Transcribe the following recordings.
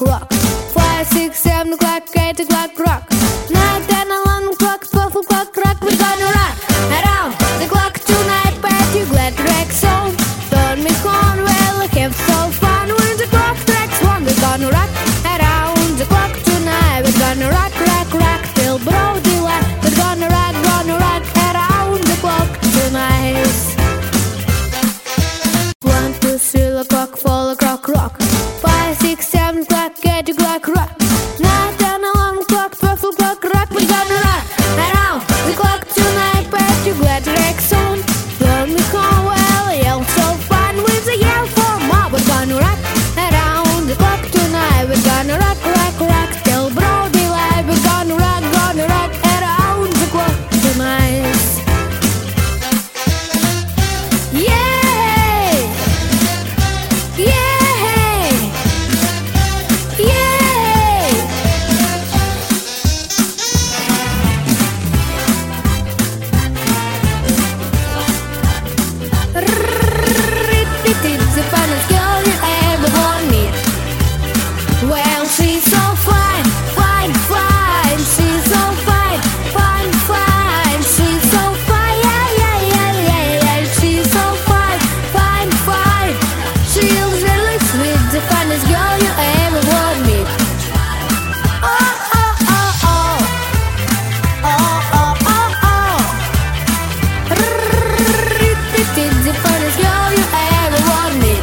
rock. 5, 6, 7 o'clock, 8 o'clock, rock. 9, 10, 11 o'clock, 12 o'clock, rock. We're gonna rock around the clock tonight. But you glad tracks on. Turn me on, well, I have so fun when the clock strikes one. We're gonna rock around the clock tonight. We're gonna rock, rock, rock till broad daylight. We're gonna rock around the clock tonight. 1, 2, 3 o'clock, 4 o'clock, rock. 5, 6, 7 o'clock, 8 o'clock, rock. 9, 10, 11 o'clock, 12 o'clock, rock. We're gonna rock around the clock tonight. But you glad track soon. Turn me home, well, yell so fun with the yell for more. We're gonna rock around the clock tonight. We're gonna rock till broad daylight. We're gonna rock around the clock tonight. Yeah, yeah, yeah. Repeat the finest girl you ever want me. Well, she's so fine, fine, fine. She's so fine, fine, fine. She's so fine, yeah, yeah, yeah, yeah, yeah. She's so fine, fine, fine. She's really sweet, the finest girl you ever want me. Oh, oh, oh, oh. Oh, oh, oh, oh. Repeat the finest girl you ever want me.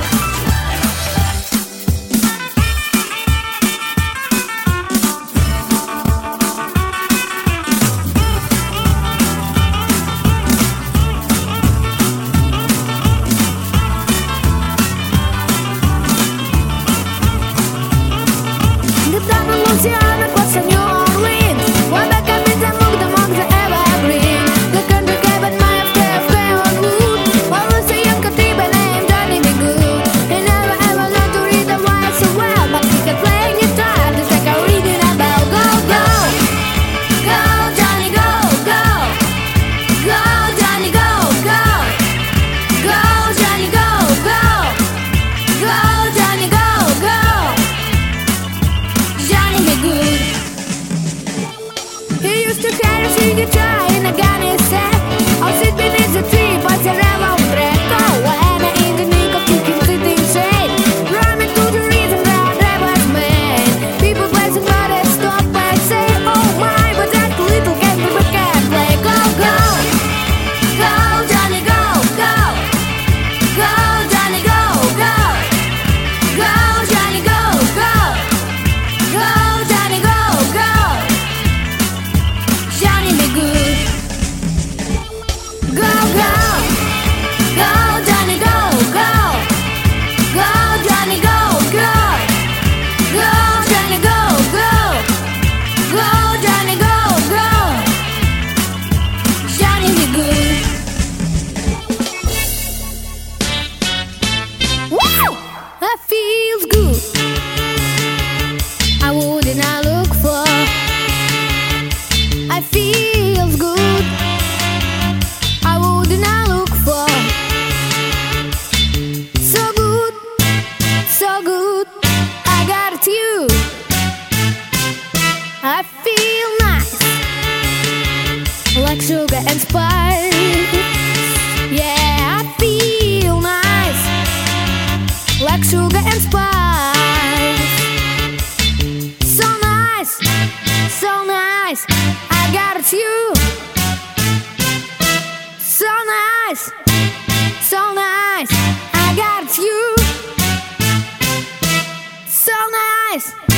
Down in Louisiana, across New Orleans. Way back I met them among the evergreen. The country cabin might have on wood. I was a young Katiba named Johnny B. Good. He never ever learned to read the wire so well, but he could play guitar just like I reading about. Go, go, go, Johnny, go, go, go, Johnny, go, go, go, Johnny, go, go, go, Johnny, go, go. Johnny be good. He used to carry a guitar in a gun he said. I'll sit beneath the tree, but the railroad track. Oh, when I in the nick of kicking sitting shade. Rhyming to the rhythm that drivers made. People blessing but they stop and say, oh my, but that little cat never can play. Go, go, go, Johnny, go, go, go, Johnny, go, go, go, Johnny, go, go. Go, Johnny, go, go. Johnny be good. Go, go. Go, Johnny, go, go. Go, Johnny, go, go. Go, Johnny, go, go. Go, Johnny, go, go. Johnny be good. Wow! That feels good. I wouldn't I look for. I feels good. I wouldn't I look for. So good, so good. I got it you. I feel nice, like sugar and spice. Yeah, I feel nice, like sugar and spice. So nice, so nice, I got it you. So nice, so nice, I got it you. So nice.